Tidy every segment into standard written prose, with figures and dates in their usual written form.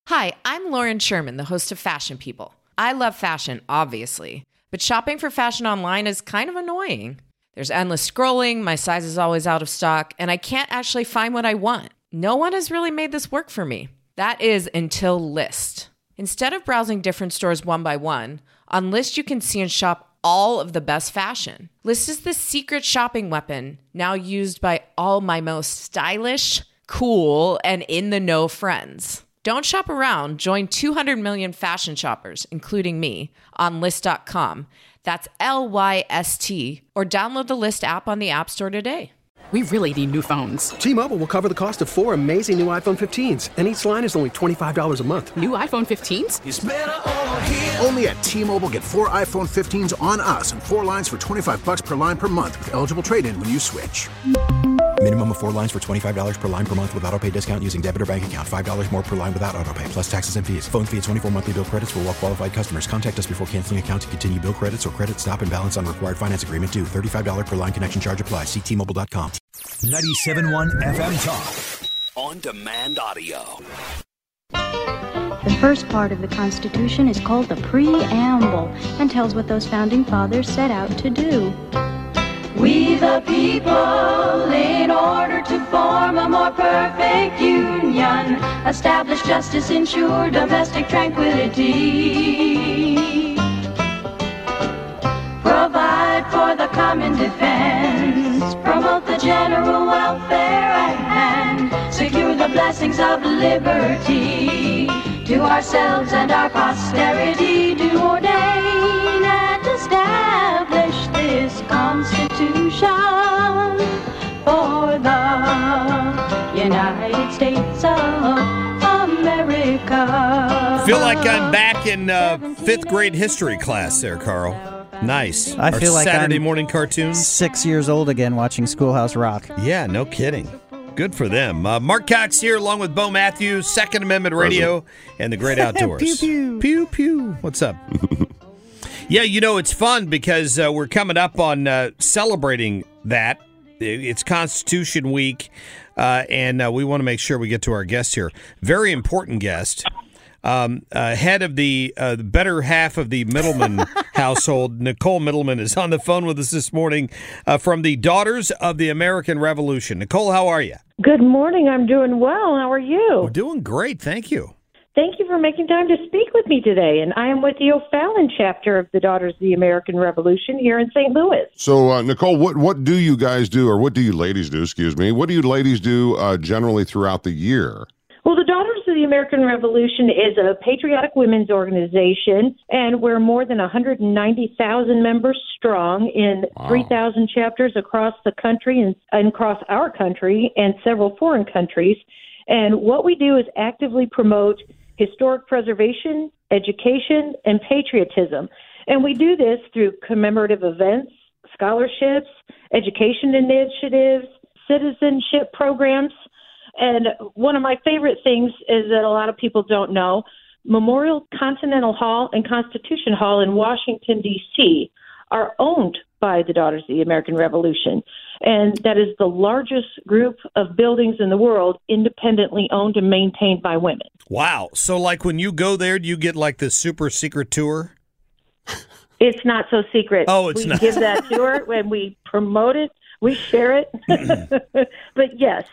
Hi, I'm Lauren Sherman, the host of Fashion People. I love fashion, obviously, but shopping for fashion online is kind of annoying. There's endless scrolling, my size is always out of stock, and I can't actually find what I want. No one has really made this work for me. That is until Lyst. Instead of browsing different stores one by one, on Lyst you can see and shop all of the best fashion. Lyst is the secret shopping weapon, now used by all my most stylish, cool, and in-the-know friends. Don't shop around. Join 200 million fashion shoppers, including me, on Lyst.com. That's Lyst, or download the Lyst app on the App Store today. We really need new phones. T-Mobile will cover the cost of 4 amazing new iPhone 15s, and each line is only $25 a month. New iPhone 15s? It's better over here. Only at T-Mobile, get 4 iPhone 15s on us and 4 lines for $25 per line per month with eligible trade-in when you switch. Minimum of 4 lines for $25 per line per month with autopay discount using debit or bank account. $5 more per line without autopay, plus taxes and fees. Phone fee at 24 monthly bill credits for well-qualified customers. Contact us before canceling account to continue bill credits or credit stop and balance on required finance agreement due. $35 per line connection charge applies. See T-Mobile.com. 97.1 FM Talk. On demand audio. The first part of the Constitution is called the Preamble and tells what those founding fathers set out to do. We the people, in order to form a more perfect union, establish justice, ensure domestic tranquility, provide for the common defense, promote the general welfare and secure the blessings of liberty, to ourselves and our posterity do ordain and establish this Constitution for the United States of America. Feel like I'm back in fifth grade history class there, Carl. Nice. I feel like Saturday I'm morning cartoons. 6 years old again watching Schoolhouse Rock. Yeah, no kidding. Good for them. Mark Cox here along with Bo Matthews, Second Amendment Radio, and the Great Outdoors. Pew, pew. Pew, pew. What's up? Yeah, you know, it's fun because we're coming up on celebrating that. It's Constitution Week, and we want to make sure we get to our guest here. Very important guest. Head of the better half of the Middleman household, Nicole Middleman, is on the phone with us this morning from the Daughters of the American Revolution. Nicole, how are you? Good morning. I'm doing well. How are you? We're doing great. Thank you. Thank you for making time to speak with me today. And I am with the O'Fallon chapter of the Daughters of the American Revolution here in St. Louis. So, Nicole, what do you guys do, or what do you ladies do, excuse me? What do you ladies do generally throughout the year? Well, the Daughters of the American Revolution is a patriotic women's organization, and we're more than 190,000 members strong in 3,000 chapters across the country and across our country and several foreign countries. And what we do is actively promote historic preservation, education, and patriotism. And we do this through commemorative events, scholarships, education initiatives, citizenship programs. And one of my favorite things is that a lot of people don't know, Memorial Continental Hall and Constitution Hall in Washington, D.C. are owned by the Daughters of the American Revolution. And that is the largest group of buildings in the world independently owned and maintained by women. Wow. So, like, when you go there, do you get, like, the super secret tour? It's not so secret. Oh, it's not. We give that tour when we promote it. We share it. But yes.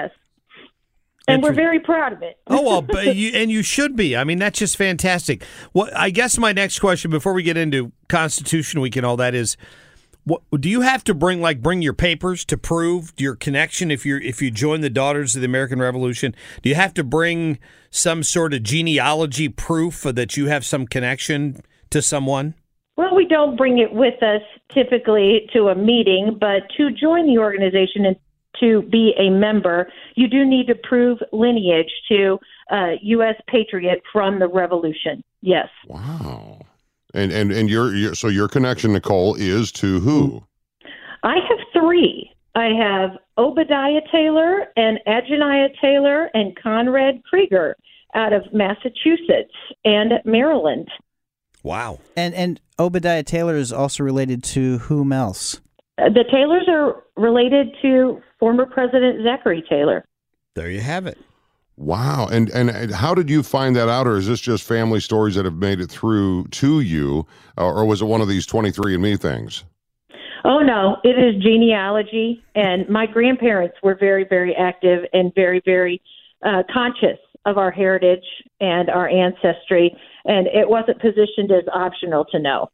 And we're very proud of it. Oh, well, and you should be. I mean, that's just fantastic. Well, I guess my next question before we get into Constitution Week and all that is, what do you have to bring your papers to prove your connection if you join the Daughters of the American Revolution? Do you have to bring some sort of genealogy proof that you have some connection to someone? Well, we don't bring it with us typically to a meeting, but to join the organization and to be a member, you do need to prove lineage to a U.S. patriot from the Revolution. Yes. Wow. And your connection, Nicole, is to who? I have 3. I have Obadiah Taylor and Adjaniah Taylor and Conrad Krieger out of Massachusetts and Maryland. Wow. And Obadiah Taylor is also related to whom else? The Taylors are related to former President Zachary Taylor. There you have it. Wow. And how did you find that out, or is this just family stories that have made it through to you, or was it one of these 23andMe things? Oh, no, it is genealogy. And my grandparents were very, very active and very, very conscious of our heritage and our ancestry. And it wasn't positioned as optional to know.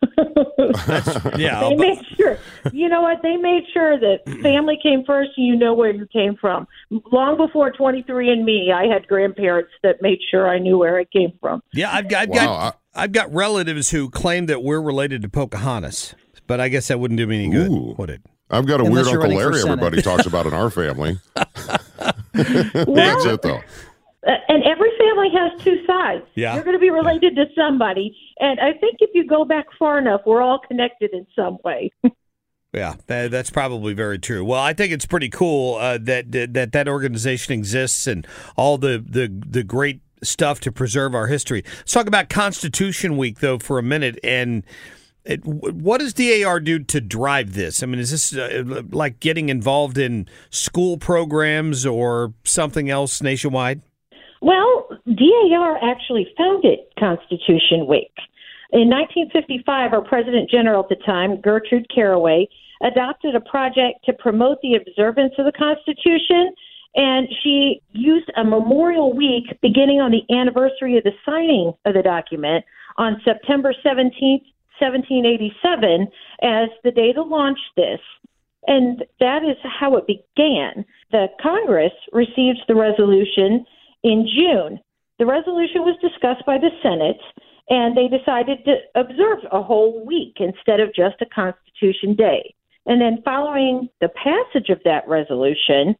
Yeah. They made sure, you know what? They made sure that family came first and you know where you came from. Long before 23andMe, I had grandparents that made sure I knew where I came from. Yeah, I've got relatives who claim that we're related to Pocahontas, but I guess that wouldn't do me any good, would it? I've got a Unless weird you're Uncle running for Larry Senate. everybody talks about in our family. Well, That's it, though. And every family has two sides. Yeah. You're going to be related to somebody. And I think if you go back far enough, we're all connected in some way. Yeah, that's probably very true. Well, I think it's pretty cool that organization exists and all the great stuff to preserve our history. Let's talk about Constitution Week, though, for a minute. And what does DAR do to drive this? I mean, is this like getting involved in school programs or something else nationwide? Well, DAR actually founded Constitution Week. In 1955, our President General at the time, Gertrude Caraway, adopted a project to promote the observance of the Constitution, and she used a memorial week beginning on the anniversary of the signing of the document on September 17th, 1787, as the day to launch this. And that is how it began. The Congress received the resolution in June. The resolution was discussed by the Senate, and they decided to observe a whole week instead of just a Constitution Day. And then following the passage of that resolution,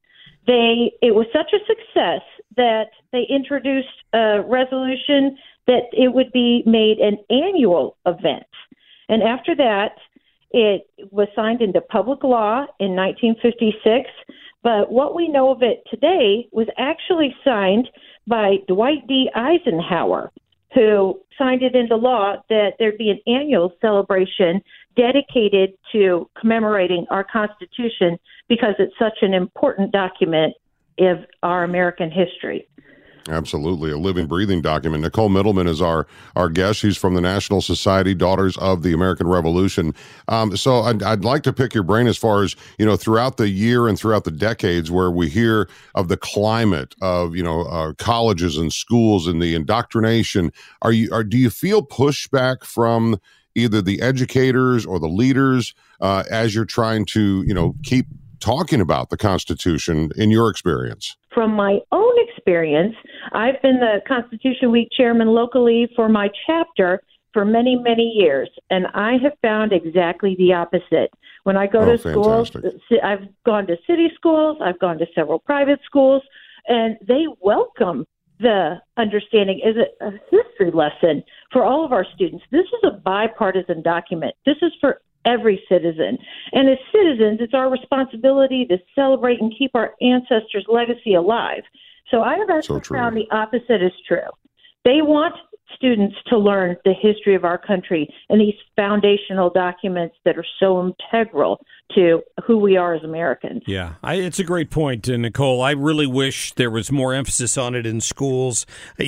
it was such a success that they introduced a resolution that it would be made an annual event. And after that, it was signed into public law in 1956. But what we know of it today was actually signed by Dwight D. Eisenhower, who signed it into law that there'd be an annual celebration dedicated to commemorating our Constitution because it's such an important document of our American history. Absolutely. A living, breathing document. Nicole Middleman is our guest. She's from the National Society Daughters of the American Revolution. So I'd like to pick your brain as far as, throughout the year and throughout the decades where we hear of the climate of, colleges and schools and the indoctrination. Do you feel pushback from either the educators or the leaders as you're trying to, keep talking about the Constitution in your experience? From my own experience, I've been the Constitution Week chairman locally for my chapter for many, many years, and I have found exactly the opposite. When I go to schools, I've gone to city schools, I've gone to several private schools, and they welcome the understanding as a history lesson for all of our students. This is a bipartisan document. This is for every citizen. And as citizens, it's our responsibility to celebrate and keep our ancestors' legacy alive. So I have actually found the opposite is true. They want students to learn the history of our country and these foundational documents that are so integral to who we are as Americans. Yeah, it's a great point, Nicole. I really wish there was more emphasis on it in schools.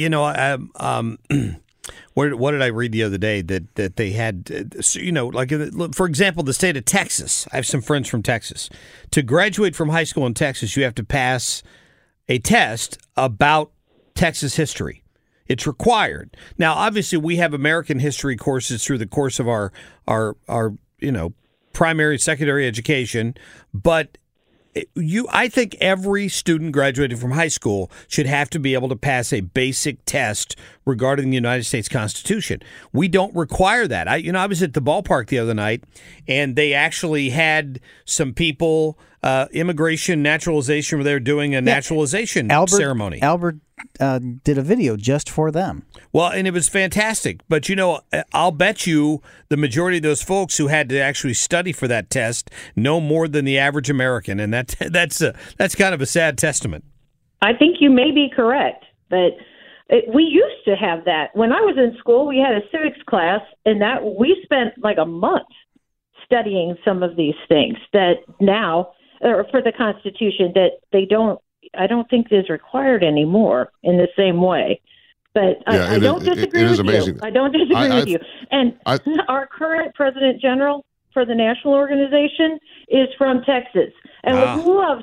What did I read the other day that they had, for example, the state of Texas. I have some friends from Texas. To graduate from high school in Texas, you have to pass a test about Texas history. It's required. Now, obviously, we have American history courses through the course of our primary, secondary education, but I think every student graduating from high school should have to be able to pass a basic test regarding the United States Constitution. We don't require that. I was at the ballpark the other night, and they actually had some people, immigration, naturalization, where they were doing a naturalization ceremony. Albert did a video just for them. Well, and it was fantastic. But, I'll bet you the majority of those folks who had to actually study for that test know more than the average American. And that's kind of a sad testament. I think you may be correct. But we used to have that. When I was in school, we had a civics class, and that we spent like a month studying some of these things that now, or for the Constitution, that they don't I don't think is required anymore in the same way. But I don't disagree with you. I don't disagree with you. And our current President General for the national organization is from Texas, and would love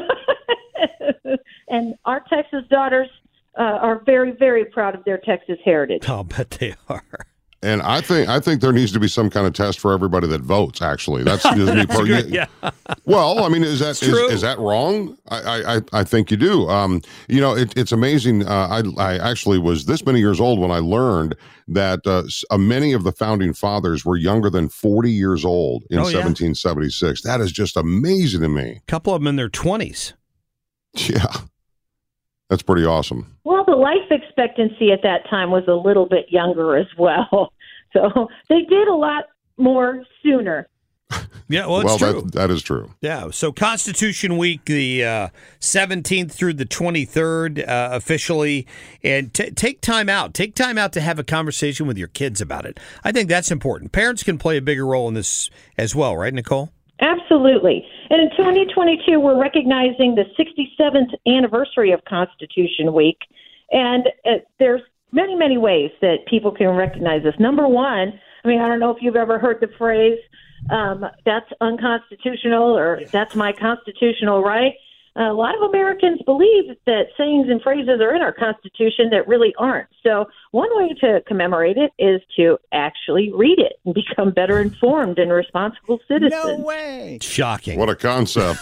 to. And our Texas daughters are very, very proud of their Texas heritage. I'll bet they are. And I think there needs to be some kind of test for everybody that votes. Actually, that's just me personally. Yeah. Well, I mean, is that wrong? I think you do. It's amazing. I actually was this many years old when I learned that many of the founding fathers were younger than 40 years old in 1776. That is just amazing to me. A couple of them in their 20s. Yeah. That's pretty awesome. Well, the life expectancy at that time was a little bit younger as well. So they did a lot more sooner. Yeah, well, it's true. That is true. Yeah, so Constitution Week, the 17th through the 23rd officially, and take time out. Take time out to have a conversation with your kids about it. I think that's important. Parents can play a bigger role in this as well, right, Nicole? Absolutely. And in 2022, we're recognizing the 67th anniversary of Constitution Week. And there's many, many ways that people can recognize this. Number one, I mean, I don't know if you've ever heard the phrase, that's unconstitutional or that's my constitutional right. A lot of Americans believe that sayings and phrases are in our Constitution that really aren't. So one way to commemorate it is to actually read it and become better informed and responsible citizens. No way. Shocking. What a concept.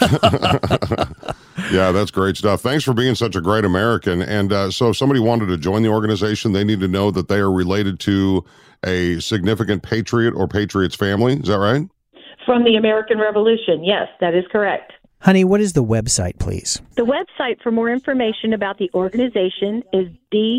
Yeah, that's great stuff. Thanks for being such a great American. And so if somebody wanted to join the organization, they need to know that they are related to a significant patriot or patriot's family. Is that right? From the American Revolution. Yes, that is correct. Honey, what is the website, please? The website for more information about the organization is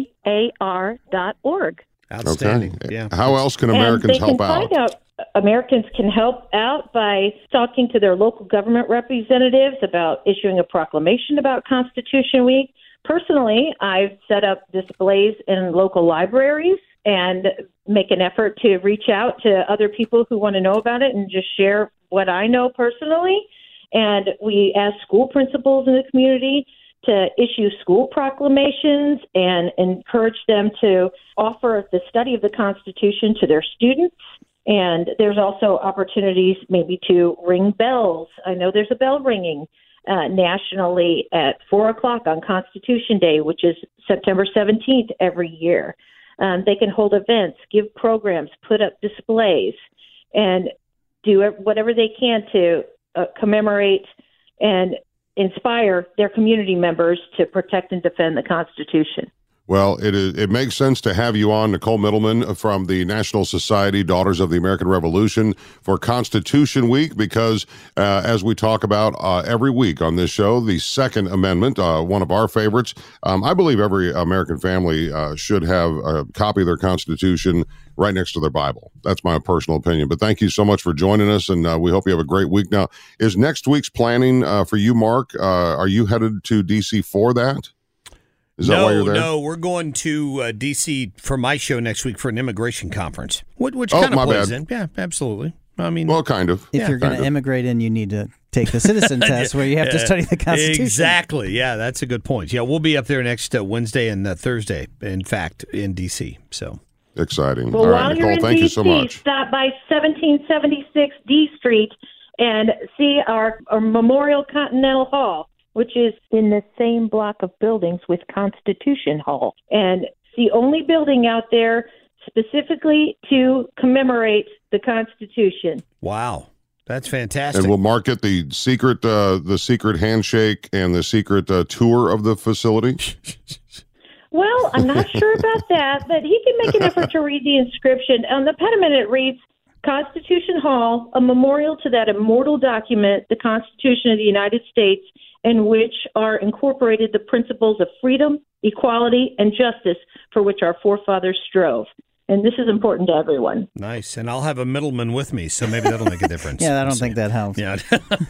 dar.org. Outstanding. Okay. Yeah. How else can Americans help out? Americans can help out by talking to their local government representatives about issuing a proclamation about Constitution Week. Personally, I've set up displays in local libraries and make an effort to reach out to other people who want to know about it and just share what I know personally. And we ask school principals in the community to issue school proclamations and encourage them to offer the study of the Constitution to their students. And there's also opportunities maybe to ring bells. I know there's a bell ringing nationally at 4 o'clock on Constitution Day, which is September 17th every year. They can hold events, give programs, put up displays, and do whatever they can to commemorate and inspire their community members to protect and defend the Constitution. Well, it makes sense to have you on, Nicole Middleman from the National Society Daughters of the American Revolution for Constitution Week, because as we talk about every week on this show, the Second Amendment, one of our favorites, I believe every American family should have a copy of their Constitution right next to their Bible. That's my personal opinion. But thank you so much for joining us, and we hope you have a great week. Now, is next week's planning for you, Mark? Are you headed to D.C. for that? Is that why you're there? No, we're going to D.C. for my show next week for an immigration conference, which kind of plays in. Yeah, absolutely. I mean, well, kind of. If you're going to immigrate in, you need to take the citizen test where you have to study the Constitution. Exactly. Yeah, that's a good point. Yeah, we'll be up there next Wednesday and Thursday, in fact, in D.C. So exciting. Well, all while right, you're Nicole, in thank D.C., you so much. Stop by 1776 D Street and see our Memorial Continental Hall, which is in the same block of buildings with Constitution Hall. And it's the only building out there specifically to commemorate the Constitution. Wow. That's fantastic. And we'll market the secret handshake and the secret tour of the facility. Well, I'm not sure about that, but he can make an effort to read the inscription. On the pediment, it reads, Constitution Hall, a memorial to that immortal document, the Constitution of the United States, in which are incorporated the principles of freedom, equality, and justice for which our forefathers strove. And this is important to everyone. Nice. And I'll have a middleman with me, so maybe that'll make a difference. Yeah, I don't think that helps. Yeah.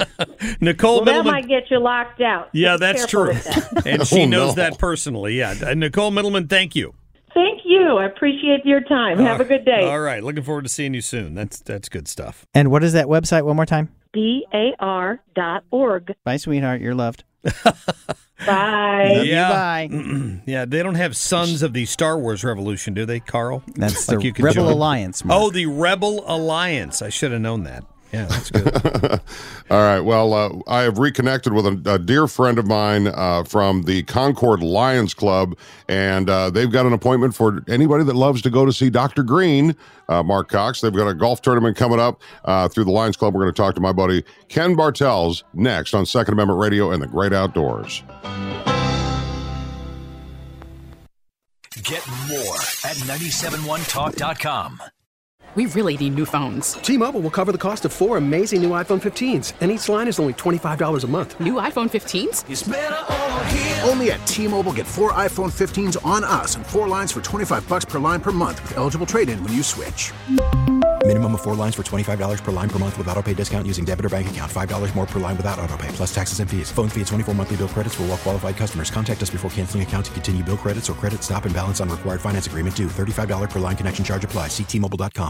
Nicole well, Middleman. That might get you locked out. Yeah, that's true. And she knows no. that personally. Yeah. Nicole Middleman, thank you. Thank you. I apprite your time. Have a good day. All right. Looking forward to seeing you soon. That's good stuff. And what is that website one more time? DAR.org. Bye, sweetheart. You're loved. Bye. Yeah. Bye. Yeah, they don't have Sons of the Star Wars Revolution, do they, Carl? That's Like the you could Rebel join. Alliance. Mark. Oh, the Rebel Alliance. I should have known that. Yeah, that's good. All right. Well, I have reconnected with a dear friend of mine from the Concord Lions Club, and they've got an appointment for anybody that loves to go to see Dr. Green, Mark Cox. They've got a golf tournament coming up through the Lions Club. We're going to talk to my buddy Ken Bartels next on Second Amendment Radio and the Great Outdoors. Get more at 971talk.com. We really need new phones. T-Mobile will cover the cost of 4 amazing new iPhone 15s, and each line is only $25 a month. New iPhone 15s? It's better over here. Only at T-Mobile, get 4 iPhone 15s on us and 4 lines for $25 per line per month with eligible trade-in when you switch. Minimum of 4 lines for $25 per line per month with autopay discount using debit or bank account. $5 more per line without autopay, plus taxes and fees. Phone fee at 24 monthly bill credits for well-qualified customers. Contact us before canceling account to continue bill credits or credit stop and balance on required finance agreement due. $35 per line connection charge applies. See T-Mobile.com.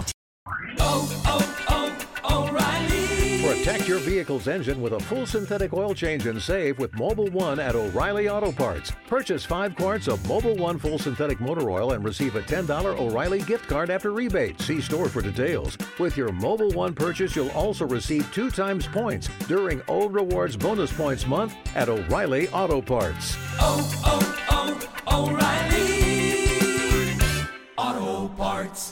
O'Reilly. Protect your vehicle's engine with a full synthetic oil change and save with Mobil 1 at O'Reilly Auto Parts. Purchase 5 quarts of Mobil 1 full synthetic motor oil and receive a $10 O'Reilly gift card after rebate. See store for details. With your Mobil 1 purchase, you'll also receive 2 times points during O Rewards Bonus Points Month at O'Reilly Auto Parts. O'Reilly Auto Parts.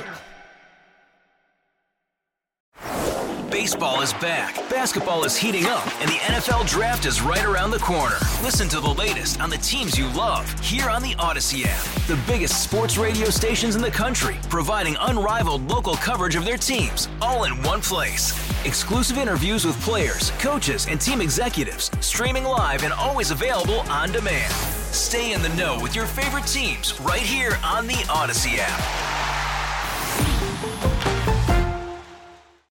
Baseball is back, basketball is heating up, and the NFL Draft is right around the corner. Listen to the latest on the teams you love here on the Odyssey app. The biggest sports radio stations in the country, providing unrivaled local coverage of their teams, all in one place. Exclusive interviews with players, coaches, and team executives, streaming live and always available on demand. Stay in the know with your favorite teams right here on the Odyssey app.